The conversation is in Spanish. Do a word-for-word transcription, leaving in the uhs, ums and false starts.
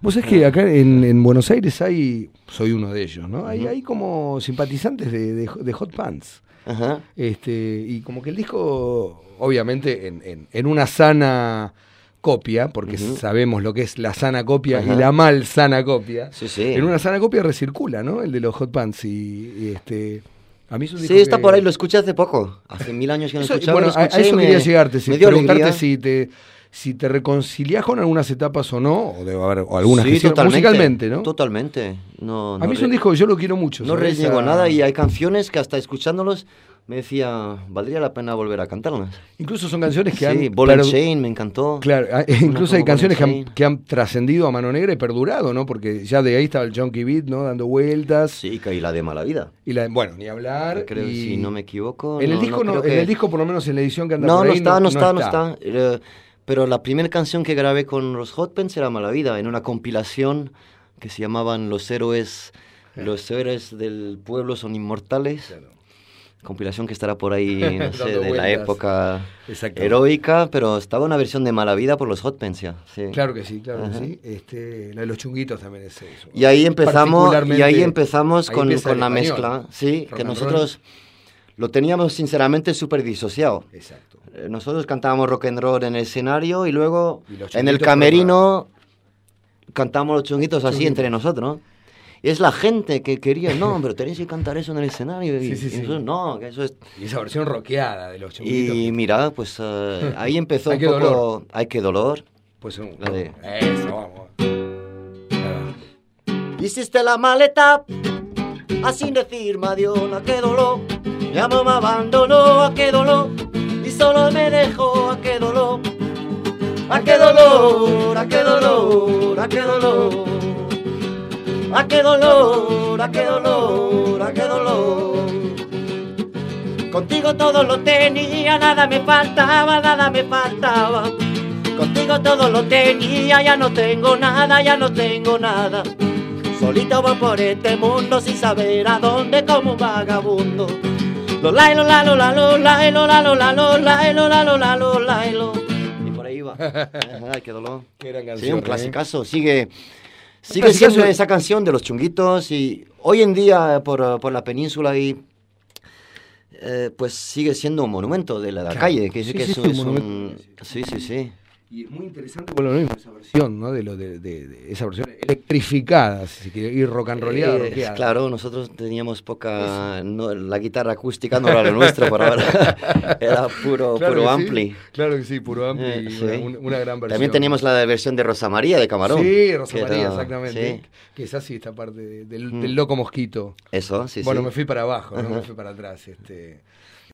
Vos sabés que acá en, en Buenos Aires hay, soy uno de ellos, ¿no? Uh-huh. Hay, hay como simpatizantes de, de, de Hot Pants. Uh-huh. Este, y como que el disco, obviamente, en, en, en una sana copia, porque uh-huh. sabemos lo que es la sana copia uh-huh. y la mal sana copia. Sí, sí. En una sana copia recircula, ¿no? El de los Hot Pants y, y este... A mí es un disco sí, está que... por ahí, lo escuché hace poco. Hace mil años que no eso, escuchaba. Bueno, lo escuché a eso me, quería llegarte, si, me dio preguntarte alegría. si te... Si te reconciliás con algunas etapas o no, o debe haber o algunas sí, que sí, musicalmente, ¿no? Totalmente. No, a no mí es re... un disco que yo lo quiero mucho. No reniego nada y hay canciones que hasta escuchándolos me decía, valdría la pena volver a cantarlas. Incluso son canciones que sí, han... Sí, Ball and Chain me encantó. Claro, incluso hay canciones que han, que han trascendido a mano negra y perdurado, ¿no? Porque ya de ahí estaba el Junkie Beat, ¿no? Dando vueltas. Sí, y la de Mala Vida. Y la, bueno, ni hablar. Creo, y... si no me equivoco. En, no, el disco, no, no, que... en el disco, por lo menos en la edición que anda no, por ahí, no está, no, no está, no está. No está. Eh, pero la primera canción que grabé con los Hot Pants era Mala Vida, en una compilación que se llamaban Los héroes, los héroes del pueblo son inmortales. Claro. Compilación que estará por ahí, no sé, de vueltas. La época heroica, pero estaba una versión de Mala Vida por los Hot Pants, ya. Sí. Claro que sí, claro Ajá. que sí. Este, la de los chunguitos también es eso. Y ahí empezamos, y ahí empezamos ahí con, con la español, mezcla, sí, que nosotros lo teníamos sinceramente súper disociado. Exacto. Nosotros cantábamos rock and roll en el escenario y luego y en el camerino cantábamos los chunguitos así chunguitos. Entre nosotros, ¿no? Y es la gente que quería, no, pero tenéis que cantar eso en el escenario. Y, sí, sí, y nosotros, sí. no, que eso es... Y esa versión rockeada de los chunguitos. Y mira, pues uh, ahí empezó un poco... Dolor. Ay, qué dolor. Pues un... La de... Eso, vamos. Hiciste la maleta, así decirme adiós, a qué dolor. Mi amor me abandonó, a qué dolor. Y solo me dejó, a qué dolor. A qué dolor, a qué dolor, a qué dolor. A qué dolor, a qué dolor, a qué dolor. Contigo todo lo tenía, nada me faltaba, nada me faltaba. Contigo todo lo tenía, ya no tengo nada, ya no tengo nada. Solito voy por este mundo sin saber a dónde como un vagabundo. Lola, lola, lola, lola, lola, lola, lola, lola, lola, lola, lola. Y por ahí va. Ay, qué dolor. Qué gran canción. Sí, un clasicazo, sigue... Sigue siendo esa canción de los chunguitos y hoy en día por, por la península y eh, pues sigue siendo un monumento de la, la claro. calle, que, sí, que sí, eso sí, es un un... Sí, sí, sí. Y es muy interesante por lo mismo esa versión, ¿no? De lo de, de, de esa versión electrificada, si quiere ir rock and rollada. Eh, claro, nosotros teníamos poca, no, la guitarra acústica no era lo nuestro por ahora, era puro, claro puro que ampli. Sí, claro que sí, puro ampli, eh, y sí. una, una gran versión. También teníamos la versión de Rosa María de Camarón. Sí, Rosa María, era, exactamente. Sí. Que es así esta parte de, del, mm. del loco mosquito. Eso, sí, bueno, sí. me fui para abajo, Ajá. no me fui para atrás. Este.